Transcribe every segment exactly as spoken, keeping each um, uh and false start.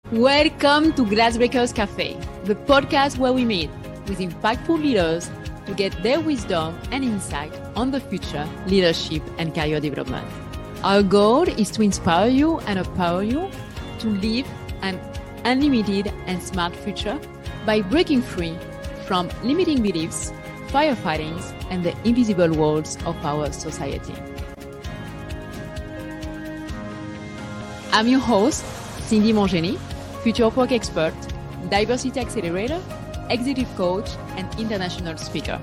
Welcome to Glassbreakers Cafe, the podcast where we meet with impactful leaders to get their wisdom and insight on the future leadership and career development. Our goal is to inspire you and empower you to live an unlimited and smart future by breaking free from limiting beliefs, firefighting, and the invisible walls of our society. I'm your host, Cindy Mongeni, future work expert, diversity accelerator, executive coach, and international speaker.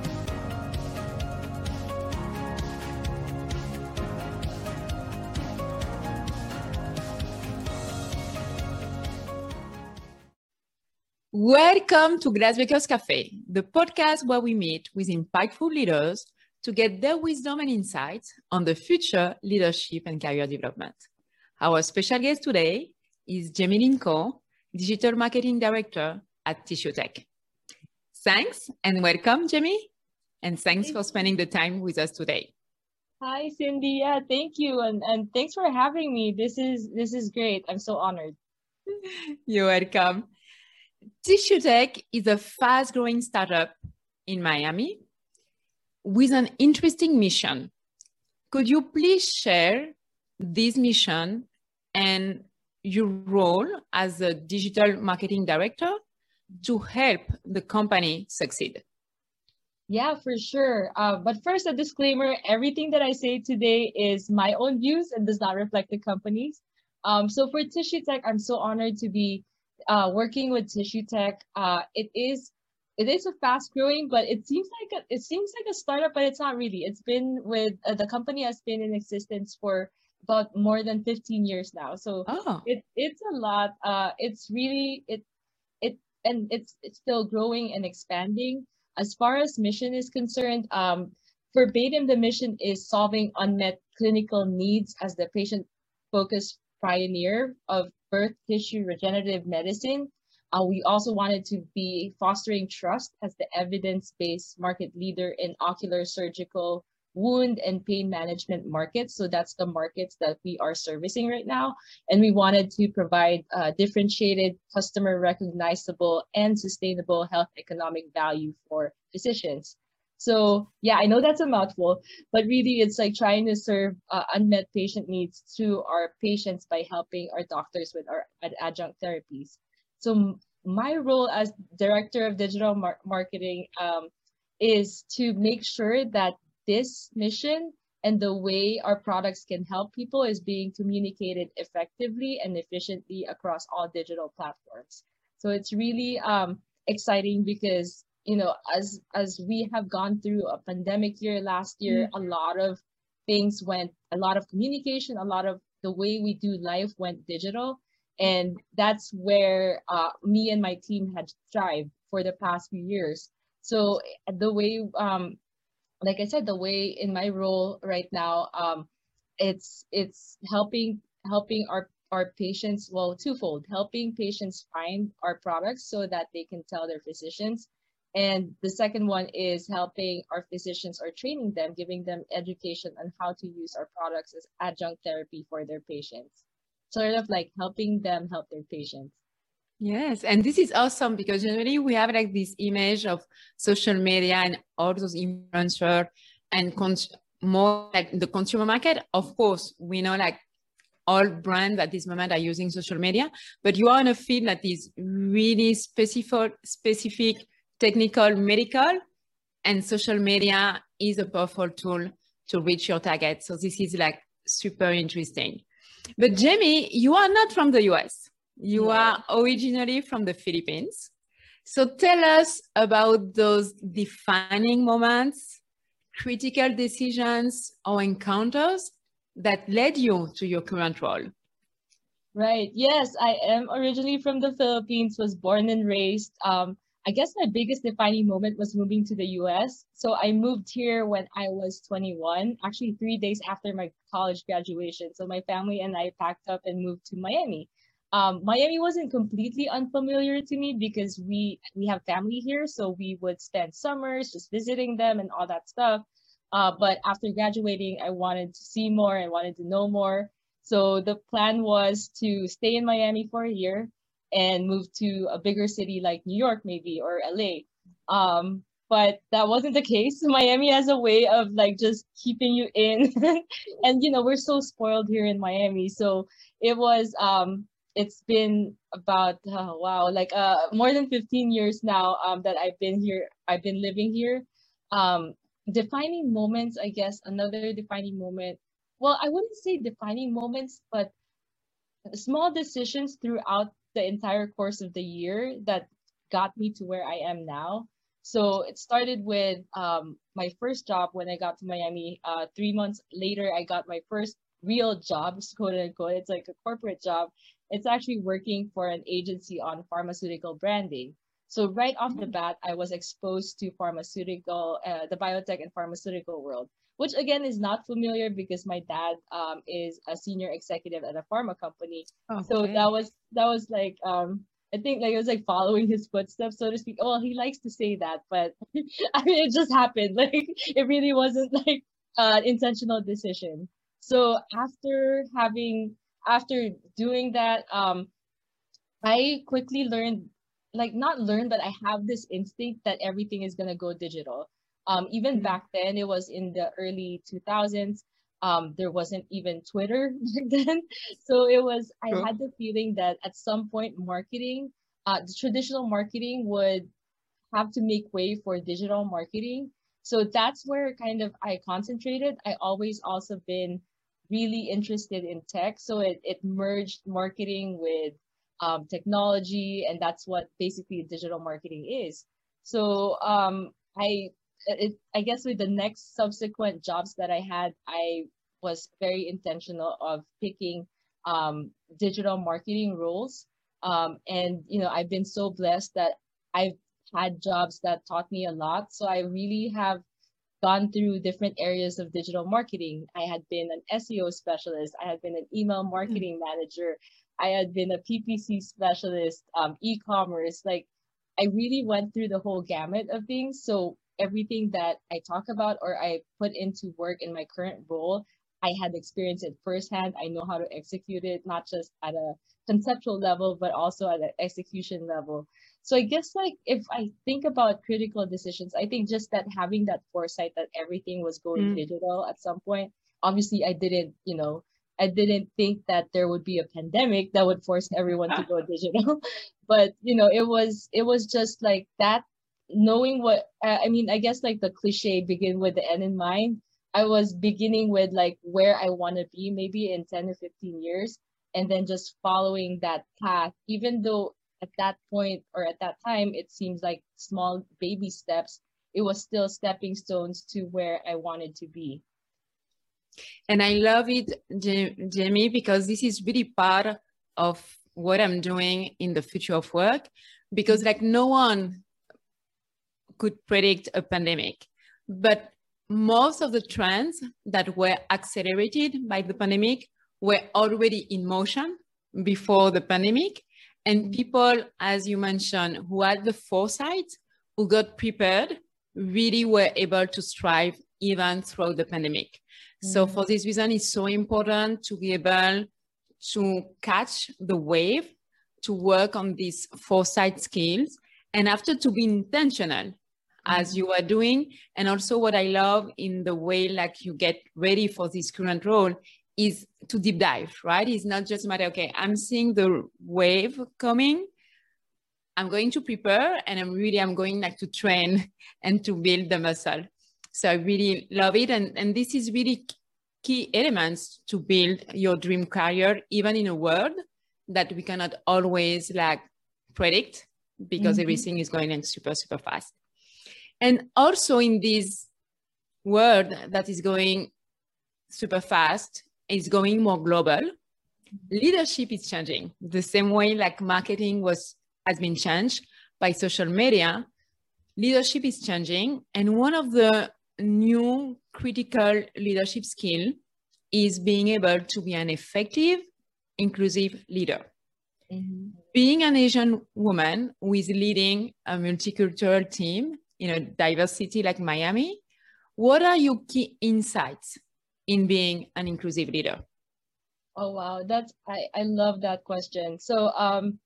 Welcome to Glassbreakers Cafe, the podcast where we meet with impactful leaders to get their wisdom and insights on the future leadership and career development. Our special guest today is Jamie Linko, Digital Marketing Director at TissueTech. Thanks and welcome, Jamie. And thanks for spending the time with us today. Hi, Cindy. Yeah, thank you. And, and thanks for having me. This is, this is great. I'm so honored. You're welcome. TissueTech is a fast-growing startup in Miami with an interesting mission. Could you please share this mission and your role as a digital marketing director to help the company succeed? Yeah, for sure. Uh, but first, a disclaimer, everything that I say today is my own views and does not reflect the company's. Um, so for TissueTech, I'm so honored to be uh, working with TissueTech. Uh, it is it is a fast growing, but it seems like a, it seems like a startup, but it's not really. It's been with uh, the company has been in existence for about more than fifteen years now. So oh. it it's a lot. Uh, it's really it it and it's it's still growing and expanding. As far as mission is concerned, um, verbatim, the mission is solving unmet clinical needs as the patient-focused pioneer of birth tissue regenerative medicine. Uh, we also wanted to be fostering trust as the evidence-based market leader in ocular surgical wound and pain management markets. So that's the markets that we are servicing right now. And we wanted to provide uh, differentiated, customer recognizable, and sustainable health economic value for physicians. So yeah, I know that's a mouthful, but really it's like trying to serve uh, unmet patient needs to our patients by helping our doctors with our ad- adjunct therapies. So my role as director of digital mar- marketing um, is to make sure that this mission and the way our products can help people is being communicated effectively and efficiently across all digital platforms. So it's really um, exciting because, you know, as as we have gone through a pandemic year last year, mm-hmm. a lot of things went, a lot of communication, a lot of the way we do life went digital. And that's where uh, me and my team had thrived for the past few years. So the way um, like I said, the way in my role right now, um, it's it's helping helping our our patients, well, twofold, helping patients find our products so that they can tell their physicians. And the second one is helping our physicians or training them, giving them education on how to use our products as adjunct therapy for their patients. Sort of like helping them help their patients. Yes, and this is awesome because generally we have like this image of social media and all those influencers and cons- more like the consumer market. Of course, we know like all brands at this moment are using social media, but you are in a field that is really specific, specific, technical, medical, and social media is a powerful tool to reach your target. So this is like super interesting. But Jamie, you are not from the U S. You are originally from the Philippines. So tell us about those defining moments, critical decisions, or encounters that led you to your current role. Right. Yes, I am originally from the Philippines, was born and raised. Um, I guess my biggest defining moment was moving to the U S. So I moved here when I was twenty-one, actually three days after my college graduation. So my family and I packed up and moved to Miami. Um, Miami wasn't completely unfamiliar to me because we we have family here, so we would spend summers just visiting them and all that stuff. Uh, but after graduating, I wanted to see more. I wanted to know more. So the plan was to stay in Miami for a year and move to a bigger city like New York maybe or L A. Um, but that wasn't the case. Miami has a way of like just keeping you in, and you know we're so spoiled here in Miami. So it was um it's been about oh, wow like uh more than fifteen years now um that I've been here. I've been living here. Um, defining moments, I guess another defining moment. Well, I wouldn't say defining moments, but small decisions throughout the entire course of the year that got me to where I am now. So it started with um, my first job when I got to Miami. Uh, three months later, I got my first real job, quote unquote. It's like a corporate job. It's actually working for an agency on pharmaceutical branding. So right off the bat, I was exposed to pharmaceutical, uh, the biotech and pharmaceutical world, which again is not familiar because my dad um, is a senior executive at a pharma company. Okay. So that was that was like um, I think like it was like following his footsteps, so to speak. Well, he likes to say that, but I mean it just happened. Like it really wasn't like an intentional decision. So after having after doing that, um, I quickly learned, like not learned, but I have this instinct that everything is gonna go digital. Um, even mm-hmm. back then, it was in the early two thousands. Um, there wasn't even Twitter back then. So it was, I sure. had the feeling that at some point marketing, uh, the traditional marketing would have to make way for digital marketing. So that's where kind of I concentrated. I always also been really interested in tech. So it, it merged marketing with um, technology, and that's what basically digital marketing is. So um, I It, I guess with the next subsequent jobs that I had, I was very intentional of picking um, digital marketing roles. Um, and, you know, I've been so blessed that I've had jobs that taught me a lot. So I really have gone through different areas of digital marketing. I had been an S E O specialist. I had been an email marketing mm-hmm. manager. I had been a P P C specialist, um, e-commerce. Like I really went through the whole gamut of things. So everything that I talk about or I put into work in my current role, I had experienced it firsthand. I know how to execute it, not just at a conceptual level, but also at an execution level. So I guess like if I think about critical decisions, I think just that having that foresight that everything was going mm. digital at some point. Obviously, I didn't, you know, I didn't think that there would be a pandemic that would force everyone to go digital. But, you know, it was it was just like that. Knowing what uh, I mean, I guess like the cliche begin with the end in mind. I was beginning with like where I want to be maybe in ten to fifteen years, and then just following that path, even though at that point or at that time it seems like small baby steps, it was still stepping stones to where I wanted to be. And I love it, Jamie, because this is really part of what I'm doing in the future of work, because like no one could predict a pandemic, but most of the trends that were accelerated by the pandemic were already in motion before the pandemic. And people, as you mentioned, who had the foresight, who got prepared, really were able to strive even throughout the pandemic. Mm-hmm. So for this reason, it's so important to be able to catch the wave, to work on these foresight skills, and after to be intentional as you are doing. And also what I love in the way like you get ready for this current role is to deep dive, right? It's not just a matter, okay, I'm seeing the wave coming, I'm going to prepare, and I'm really, I'm going like to train and to build the muscle. So I really love it. And, and this is really key elements to build your dream career, even in a world that we cannot always like predict because mm-hmm. everything is going in super, super fast. And also in this world that is going super fast, is going more global, leadership is changing. The same way like marketing was has been changed by social media, leadership is changing. And one of the new critical leadership skills is being able to be an effective, inclusive leader. Mm-hmm. Being an Asian woman who is leading a multicultural team in a diverse city like Miami, what are your key insights in being an inclusive leader? Oh, wow. That's, I, I love that question. So um,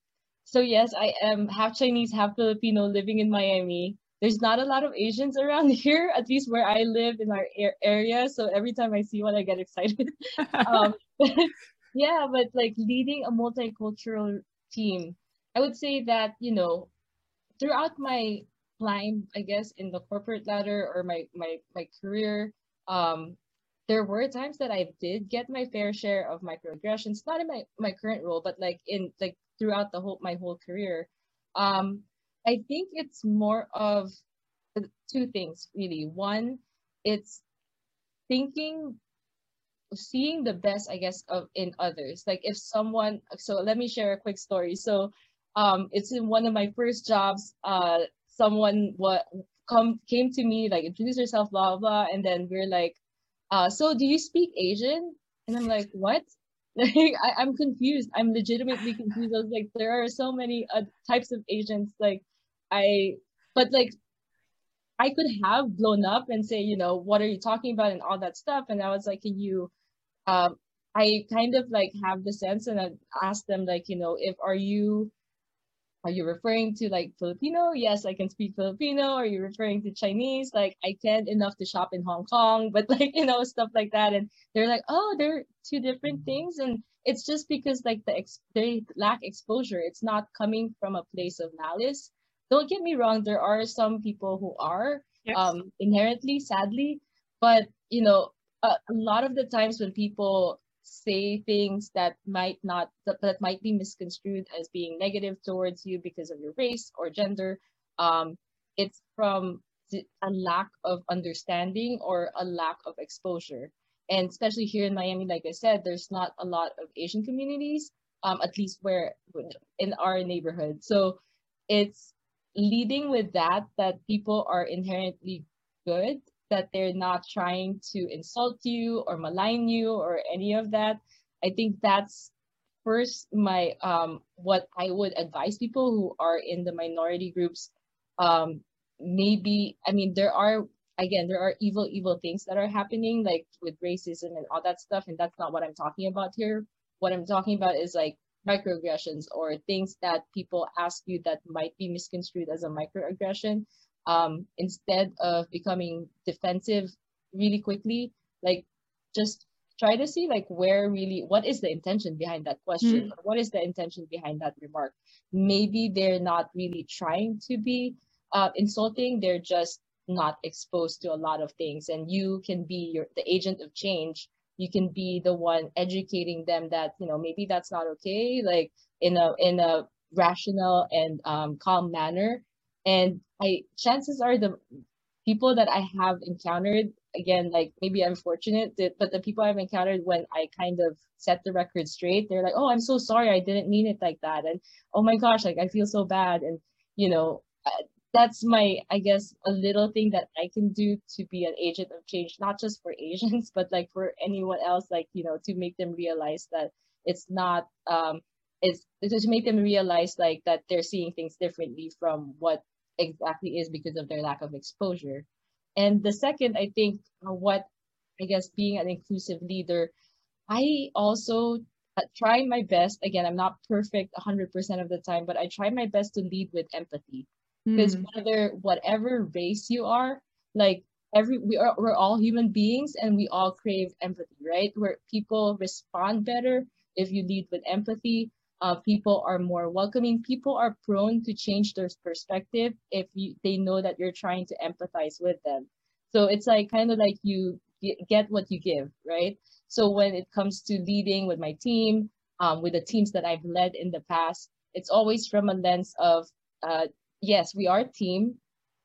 So yes, I am half Chinese, half Filipino, living in Miami. There's not a lot of Asians around here, at least where I live in our a- area. So every time I see one, I get excited. um, yeah, but like leading a multicultural team, I would say that, you know, throughout my climb, I guess, in the corporate ladder or my my my career, um, there were times that I did get my fair share of microaggressions, not in my my current role, but like in like throughout the whole my whole career. Um, I think it's more of uh, two things really. One, it's thinking seeing the best, I guess, of in others. Like if someone, so let me share a quick story. So, um, it's in one of my first jobs. Uh, someone what come came to me like introduce yourself, blah blah, and then we're like, uh, so do you speak Asian? And I'm like, what? Like I, I'm confused. I'm legitimately confused. I was like, there are so many uh, types of Asians. Like, I, but like I could have blown up and say, you know, what are you talking about and all that stuff. And I was like, can you um, I kind of like have the sense and I ask them like, you know, if are you are you referring to like Filipino? Yes, I can speak Filipino. Are you referring to Chinese? Like I can enough to shop in Hong Kong, but like, you know, stuff like that. And they're like, oh, they're two different things. And it's just because like the ex- they lack exposure. It's not coming from a place of malice. Don't get me wrong, there are some people who are Yes. um inherently, sadly, but you know, a, a lot of the times when people say things that might not that, that might be misconstrued as being negative towards you because of your race or gender, um it's from th- a lack of understanding or a lack of exposure. And especially here in Miami, like I said, there's not a lot of Asian communities, um at least where in our neighborhood. So it's leading with that, that people are inherently good, that they're not trying to insult you or malign you or any of that. I think that's first my um what I would advise people who are in the minority groups. Um maybe I mean there are again there are evil evil things that are happening like with racism and all that stuff, and that's not what I'm talking about here. What I'm talking about is like microaggressions or things that people ask you that might be misconstrued as a microaggression. Um instead of becoming defensive really quickly, like just try to see like where really what is the intention behind that question Mm. or what is the intention behind that remark. Maybe they're not really trying to be uh, insulting, they're just not exposed to a lot of things, and you can be your the agent of change. You can be the one educating them that you know maybe that's not okay, like in a in a rational and um, calm manner. And I chances are the people that I have encountered, again, like maybe I'm fortunate, that, but the people I've encountered when I kind of set the record straight, they're like, oh, I'm so sorry. I didn't mean it like that. And oh my gosh, like I feel so bad. And, you know, uh, that's my, I guess, a little thing that I can do to be an agent of change, not just for Asians, but like for anyone else, like, you know, to make them realize that it's not, um, it's to make them realize like that they're seeing things differently from what exactly is because of their lack of exposure. And the second, I think, uh, what I guess being an inclusive leader, I also uh, try my best. Again, I'm not perfect one hundred percent of the time, but I try my best to lead with empathy. Because Mm. whether whatever race you are, like every we are we're all human beings and we all crave empathy, right? Where people respond better if you lead with empathy. Uh, people are more welcoming. People are prone to change their perspective if you they know that you're trying to empathize with them. So it's like kind of like you ge- get what you give, right? So when it comes to leading with my team, um, with the teams that I've led in the past, it's always from a lens of, uh, yes, we are a team.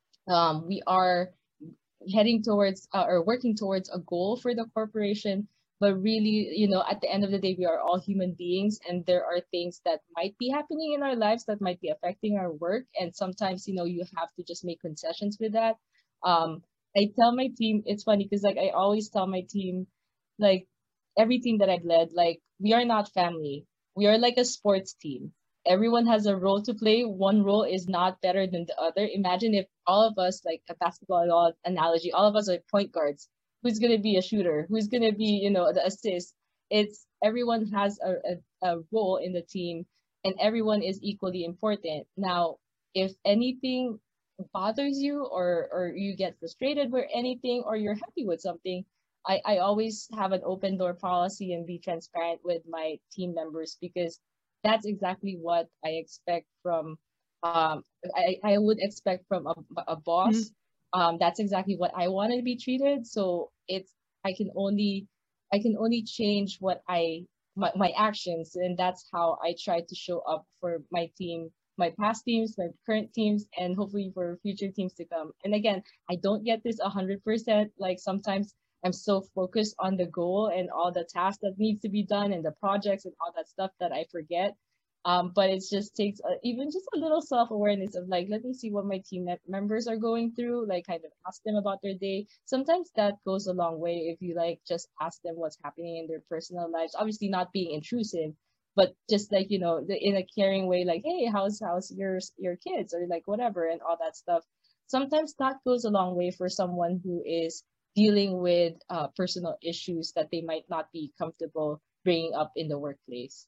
Um, we are heading towards uh, or working towards a goal for the corporation. But really, you know, at the end of the day, we are all human beings, and there are things that might be happening in our lives that might be affecting our work. And sometimes, you know, you have to just make concessions with that. Um, I tell my team, it's funny because like I always tell my team, like every team that I've led, like we are not family. We are like a sports team. Everyone has a role to play. One role is not better than the other. Imagine if all of us, like a basketball analogy, all of us are point guards. Who's gonna be a shooter? Who's gonna be, you know, the assist? It's everyone has a, a, a role in the team, and everyone is equally important. Now, if anything bothers you, or or you get frustrated with anything, or you're happy with something, I, I always have an open door policy and be transparent with my team members, because that's exactly what I expect from um I, I would expect from a, a Mhm. boss. Um that's exactly what I want to be treated. So it's I can only I can only change what I my, my actions, and that's how I try to show up for my team, my past teams, my current teams, and hopefully for future teams to come. And again, I don't get this one hundred percent. Like sometimes I'm so focused on the goal and all the tasks that needs to be done and the projects and all that stuff that I forget. Um, but it just takes a, even just a little self-awareness of like, let me see what my team me- members are going through, like kind of ask them about their day. Sometimes that goes a long way if you like just ask them what's happening in their personal lives. Obviously not being intrusive, but just like, you know, the, in a caring way, like, hey, how's how's your your kids, or like whatever and all that stuff. Sometimes that goes a long way for someone who is dealing with uh, personal issues that they might not be comfortable bringing up in the workplace.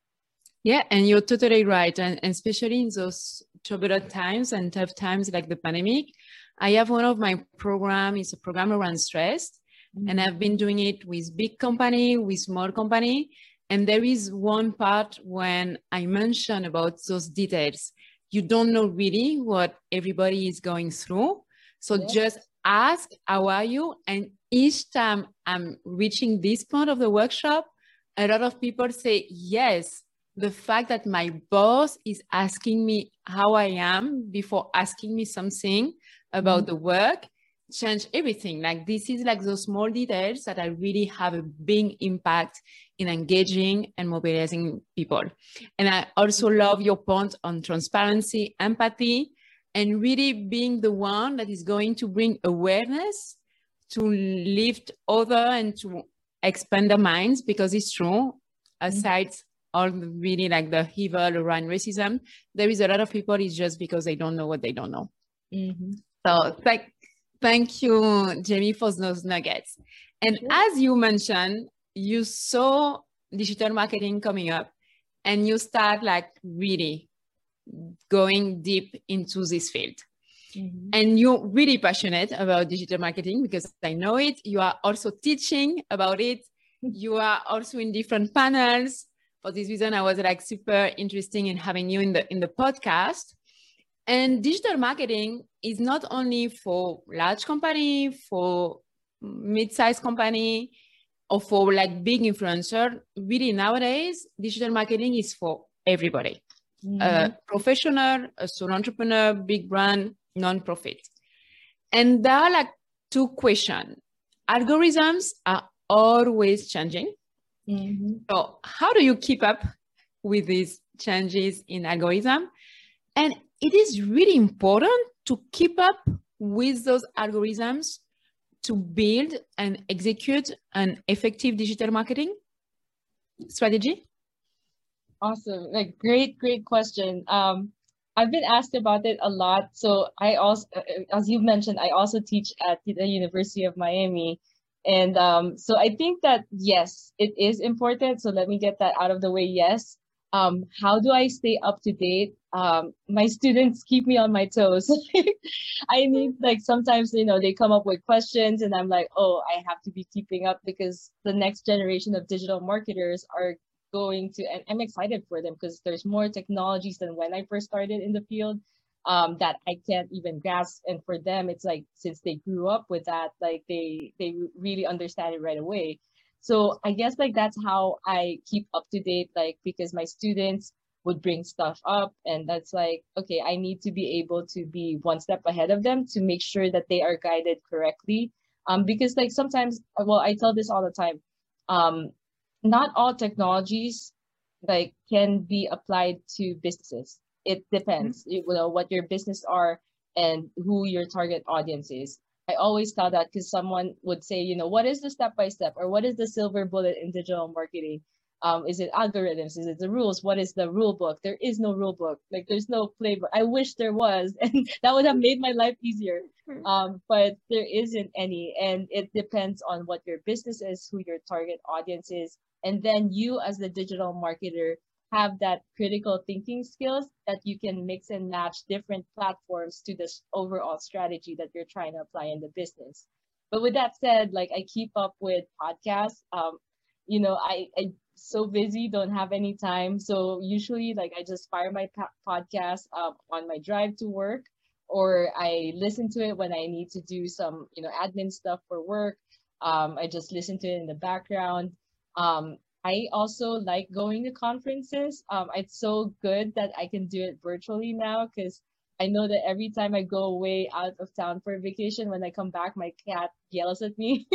Yeah, and you're totally right. And, and especially in those turbulent times and tough times like the pandemic, I have one of my program, it's a program around stress. Mm-hmm. And I've been doing it with big company, with small company. And there is one part when I mention about those details. You don't know really what everybody is going through. So yeah. Just ask, how are you? And each time I'm reaching this point of the workshop, a lot of people say, yes, the fact that my boss is asking me how I am before asking me something about mm-hmm. the work change everything. Like this is like those small details that I really have a big impact in engaging and mobilizing people. And I also love your point on transparency, empathy, and really being the one that is going to bring awareness to lift other and to expand their minds, because it's true, aside mm-hmm. all really like the evil around racism, there is a lot of people, it's just because they don't know what they don't know. Mm-hmm. So like, thank you, Jamie, for those nuggets. And sure. As you mentioned, you saw digital marketing coming up and you start like really going deep into this field. Mm-hmm. And you're really passionate about digital marketing because I know it. You are also teaching about it. You are also in different panels. For this reason, I was like super interested in having you in the in the podcast. And digital marketing is not only for large company, for mid-sized company, or for like big influencer. Really nowadays, digital marketing is for everybody. Mm-hmm. A professional, a solo entrepreneur, big brand, non-profit. And there are like two questions. Algorithms are always changing. Mm-hmm. So how do you keep up with these changes in algorithm? And it is really important to keep up with those algorithms to build and execute an effective digital marketing strategy. Awesome. Like great, great question. Um, I've been asked about it a lot. So I also, as you mentioned, I also teach at the University of Miami. And um, so I think that, yes, it is important. So let me get that out of the way. Yes. Um, how do I stay up to date? Um, my students keep me on my toes. I need like, sometimes, you know, they come up with questions and I'm like, oh, I have to be keeping up because the next generation of digital marketers are going to, and I'm excited for them because there's more technologies than when I first started in the field um, that I can't even grasp. And for them, it's like, since they grew up with that, like they, they really understand it right away. So I guess like that's how I keep up to date, like because my students would bring stuff up and that's like, okay, I need to be able to be one step ahead of them to make sure that they are guided correctly. Um, because like sometimes, well, I tell this all the time, um, not all technologies like can be applied to businesses. It depends, mm-hmm. you know, what your business are and who your target audience is. I always tell that because someone would say, you know, what is the step-by-step or what is the silver bullet in digital marketing? Um, is it algorithms? Is it the rules? What is the rule book? There is no rule book. Like there's no playbook. I wish there was, and that would have made my life easier. Um, but there isn't any. And it depends on what your business is, who your target audience is. And then you as the digital marketer have that critical thinking skills that you can mix and match different platforms to this overall strategy that you're trying to apply in the business. But with that said, like I keep up with podcasts. Um, you know, I, I so busy, don't have any time. So usually like I just fire my po- podcast um, on my drive to work, or I listen to it when I need to do some, you know, admin stuff for work. Um, I just listen to it in the background. Um, I also like going to conferences. Um, it's so good that I can do it virtually now because I know that every time I go away out of town for a vacation, when I come back, my cat yells at me.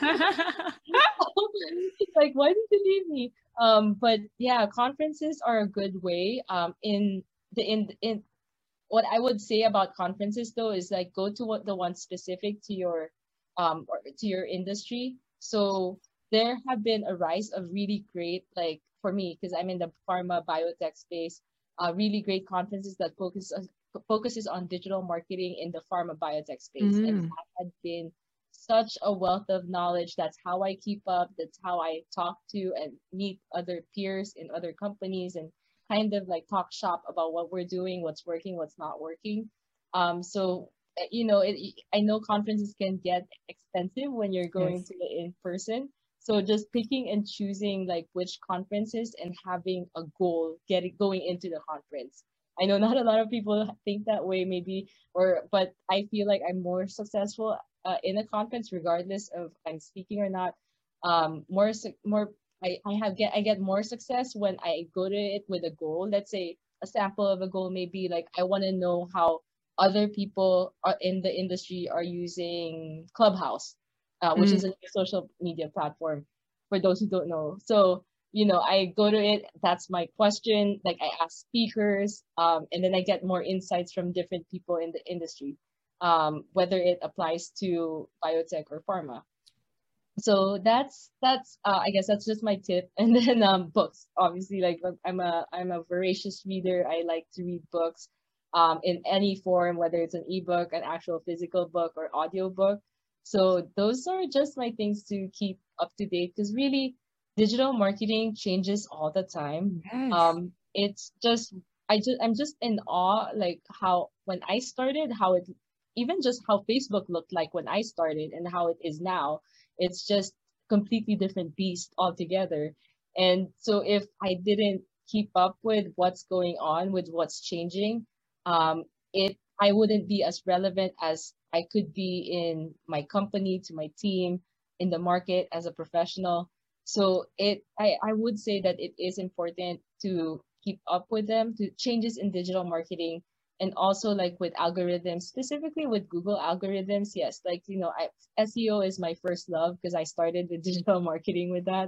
Like, why did you leave me? Um, but yeah, conferences are a good way. Um, in the in in what I would say about conferences though is like go to what the one specific to your um or to your industry. So there have been a rise of really great, like for me because I'm in the pharma biotech space, uh, really great conferences that focus on, focuses on digital marketing in the pharma biotech space, and Mm. that had been such a wealth of knowledge. That's how I keep up. That's how I talk to and meet other peers in other companies and kind of like talk shop about what we're doing, what's working, what's not working. Um, so uh, you know, it, I know conferences can get expensive when you're going Yes. to it in person. So just picking and choosing like which conferences and having a goal, getting going into the conference. I know not a lot of people think that way, maybe, or but I feel like I'm more successful uh, in a conference, regardless of if I'm speaking or not. Um, more su- more I, I have get I get more success when I go to it with a goal. Let's say a sample of a goal may be like I want to know how other people are in the industry are using Clubhouse, uh, which Mm. is a social media platform for those who don't know. So you know, I go to it. That's my question. Like I ask speakers, um, and then I get more insights from different people in the industry, um, whether it applies to biotech or pharma. So that's that's uh, I guess that's just my tip. And then um books, obviously, like i'm a i'm a voracious reader. I like to read books um in any form, whether it's an ebook, an actual physical book, or audio book. So those are just my things to keep up to date, because really digital marketing changes all the time. Yes. um it's just I just I'm just in awe, like how when I started, how it even just how Facebook looked like when I started and how it is now. It's just completely different beast altogether. And so if I didn't keep up with what's going on, with what's changing, um, it I wouldn't be as relevant as I could be in my company, to my team, in the market as a professional. So it I, I would say that it is important to keep up with them, to changes in digital marketing, and also like with algorithms, specifically with Google algorithms. Yes, like you know I, S E O is my first love because I started with digital marketing with that.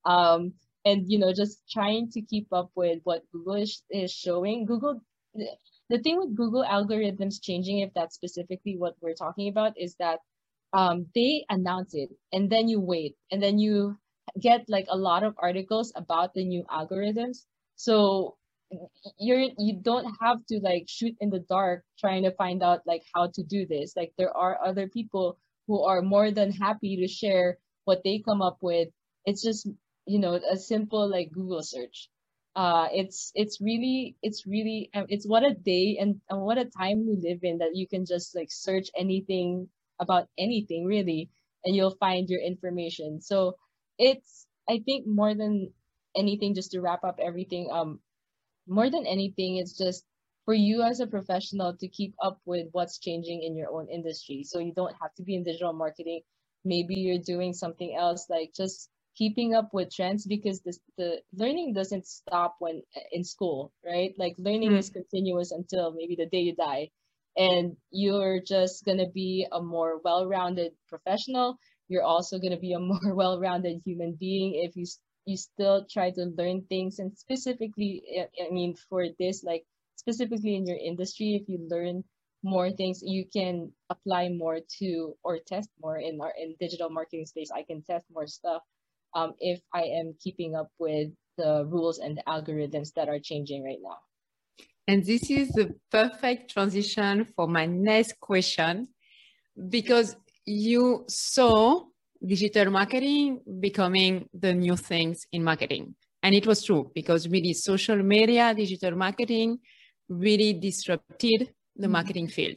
um and you know just trying to keep up with what Google is, is showing. Google the the thing with Google algorithms changing, if that's specifically what we're talking about, is that um they announce it and then you wait and then you get like a lot of articles about the new algorithms. So you're you don't have to like shoot in the dark trying to find out like how to do this. Like there are other people who are more than happy to share what they come up with. It's just, you know, a simple like Google search. Uh it's it's really it's really um, it's what a day and, and what a time we live in, that you can just like search anything about anything really, and you'll find your information. So it's, I think, more than anything, just to wrap up everything, um more than anything, it's just for you as a professional to keep up with what's changing in your own industry. So you don't have to be in digital marketing. Maybe you're doing something else, like just keeping up with trends, because this, the learning doesn't stop when in school, right? Like learning is Mm. continuous until maybe the day you die. And you're just going to be a more well-rounded professional. You're also going to be a more well-rounded human being if you you still try to learn things. And specifically, I I mean, for this, like specifically in your industry, if you learn more things, you can apply more to, or test more in our in digital marketing space. I can test more stuff um, if I am keeping up with the rules and the algorithms that are changing right now. And this is the perfect transition for my next question, because you saw digital marketing becoming the new things in marketing. And it was true because really social media, digital marketing really disrupted the mm-hmm. marketing field.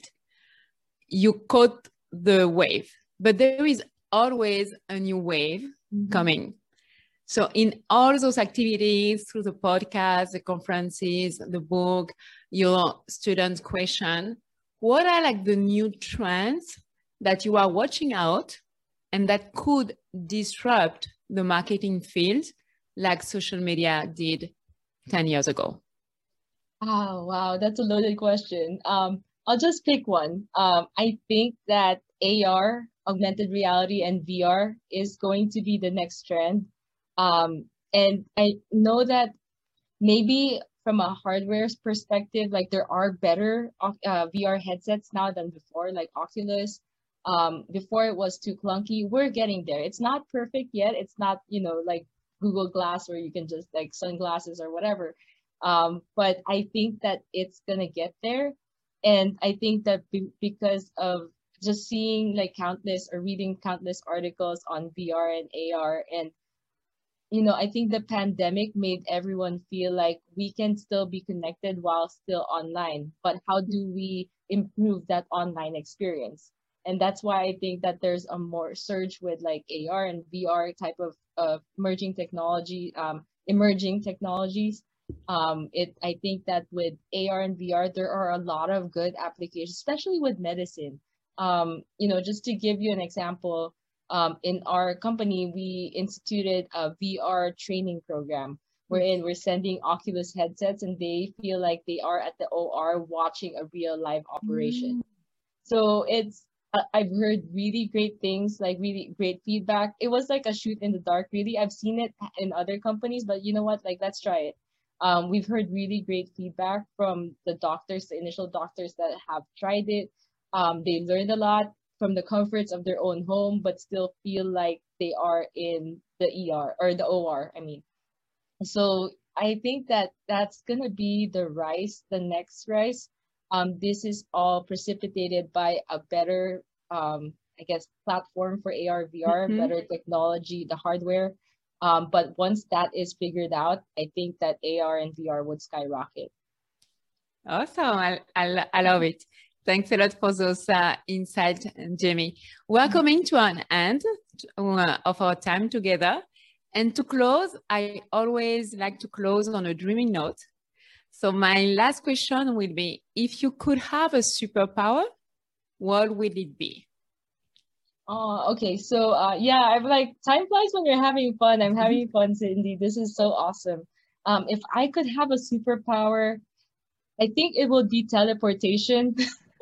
You caught the wave, but there is always a new wave mm-hmm. coming. So in all those activities, through the podcast, the conferences, the book, your students' question, what are like the new trends that you are watching out and that could disrupt the marketing field like social media did ten years ago? Oh, wow. That's a loaded question. Um, I'll just pick one. Um, I think that A R, augmented reality, and V R is going to be the next trend. Um, and I know that maybe from a hardware perspective, like there are better uh, V R headsets now than before, like Oculus. Um, before it was too clunky. We're getting there. It's not perfect yet. It's not, you know, like Google Glass where you can just like sunglasses or whatever. Um, but I think that it's gonna get there. And I think that be- because of just seeing like countless or reading countless articles on V R and A R, and you know, I think the pandemic made everyone feel like we can still be connected while still online, but how do we improve that online experience? And that's why I think that there's a more surge with like A R and V R type of uh, emerging technology, um, emerging technologies. Um, it I think that with A R and V R, there are a lot of good applications, especially with medicine. Um, you know, just to give you an example, um, in our company, we instituted a V R training program wherein we're sending Oculus headsets and they feel like they are at the O R watching a real live operation. Mm. So it's I've heard really great things, like really great feedback. It was like a shoot in the dark, really. I've seen it in other companies, but you know what? Like, let's try it. Um, we've heard really great feedback from the doctors, the initial doctors that have tried it. Um, they learned a lot from the comforts of their own home, but still feel like they are in the E R or the O R, I mean. So I think that that's going to be the rise, the next rise. Um, this is all precipitated by a better, um, I guess, platform for A R, V R, mm-hmm. better technology, the hardware. Um, but once that is figured out, I think that A R and V R would skyrocket. Awesome. I, I, I love it. Thanks a lot for those uh, insights, Jamie. We're coming to an end uh, of our time together. And to close, I always like to close on a dreaming note. So my last question will be, if you could have a superpower, what would it be? Oh, okay. So uh, yeah, I'm like, time flies when you're having fun. I'm having fun, Cindy. This is so awesome. Um, if I could have a superpower, I think it would be teleportation.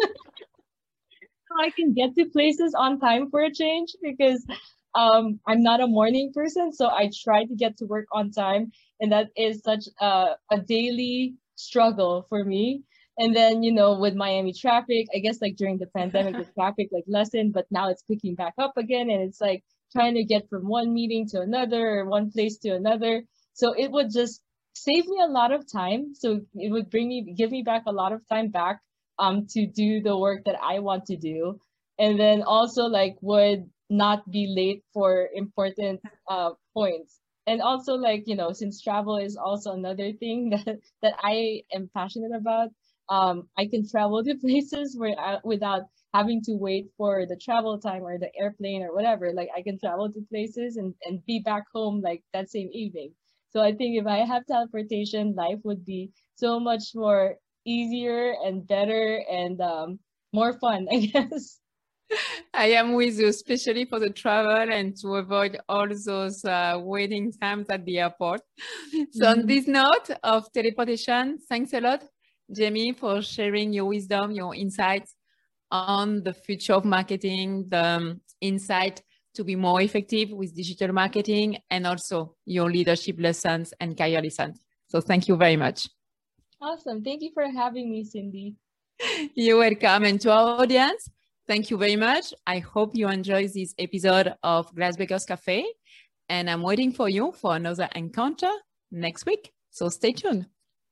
So I can get to places on time for a change, because um, I'm not a morning person. So I try to get to work on time. And that is such a, a daily struggle for me. And then, you know, with Miami traffic, I guess like during the pandemic, the traffic like lessened, but now it's picking back up again. And it's like trying to get from one meeting to another or one place to another. So it would just save me a lot of time. So it would bring me, give me back a lot of time back um, to do the work that I want to do. And then also like would not be late for important uh, points. And also like, you know, since travel is also another thing that, that I am passionate about, um, I can travel to places where I, without having to wait for the travel time or the airplane or whatever. Like I can travel to places and, and be back home like that same evening. So I think if I have teleportation, life would be so much more easier and better and um, more fun, I guess. I am with you, especially for the travel and to avoid all those uh, waiting times at the airport. So mm-hmm. on this note of teleportation, thanks a lot, Jamie, for sharing your wisdom, your insights on the future of marketing, the um, insight to be more effective with digital marketing, and also your leadership lessons and career lessons. So thank you very much. Awesome. Thank you for having me, Cindy. You're welcome. And to our audience, thank you very much. I hope you enjoyed this episode of Glassbreakers Cafe, and I'm waiting for you for another encounter next week. So stay tuned.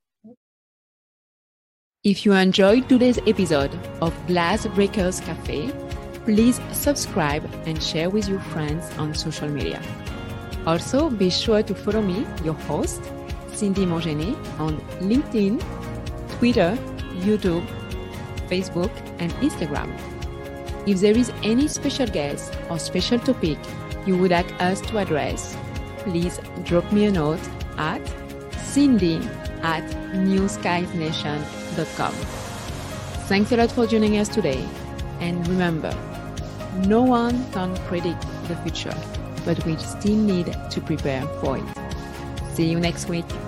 If you enjoyed today's episode of Glassbreakers Cafe, please subscribe and share with your friends on social media. Also, be sure to follow me, your host, Cindy Mangeni, on LinkedIn, Twitter, YouTube, Facebook, and Instagram. If there is any special guest or special topic you would like us to address, please drop me a note at cindy at new skies nation dot com. Thanks a lot for joining us today. And remember, no one can predict the future, but we still need to prepare for it. See you next week.